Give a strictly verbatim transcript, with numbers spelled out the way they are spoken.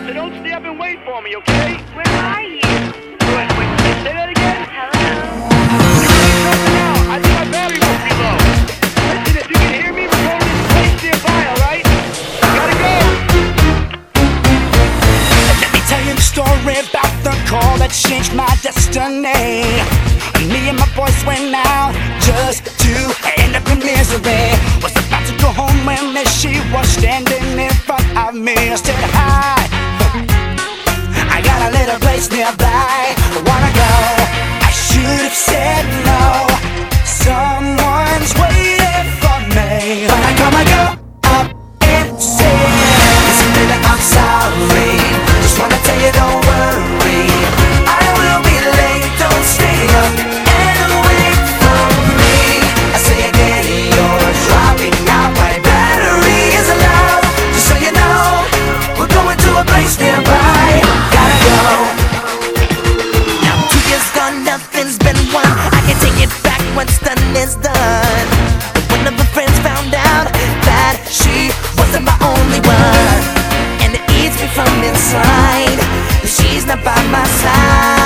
so don't stay up and wait for me, okay? Where are you? Wait, wait, say that again? Hello? You're really dropping out. I think my battery must be low. Listen, if you can hear me, we're going to this place nearby, alright? Gotta go! Let me tell you the story about the call that changed my destiny. Me and my boys went out just to end up in misery. Was about to go home when there she was standing in front of me. I said hi, I got a little place nearby, wanna go? I should have said no, someone's waiting for me. But I come, I go up and say, listen, baby, I'm sorry. Just wanna tell you, don't worry, I will be late, don't stay up and wait for me. I say again, you're dropping out, my battery is low. Just so you know, we're going to a place nearby, gotta go. Now two years gone, nothing's been won. I can take it back, what's done is done. But one of her friends found out that she wasn't my only one, and it eats me from inside. She's not by my side.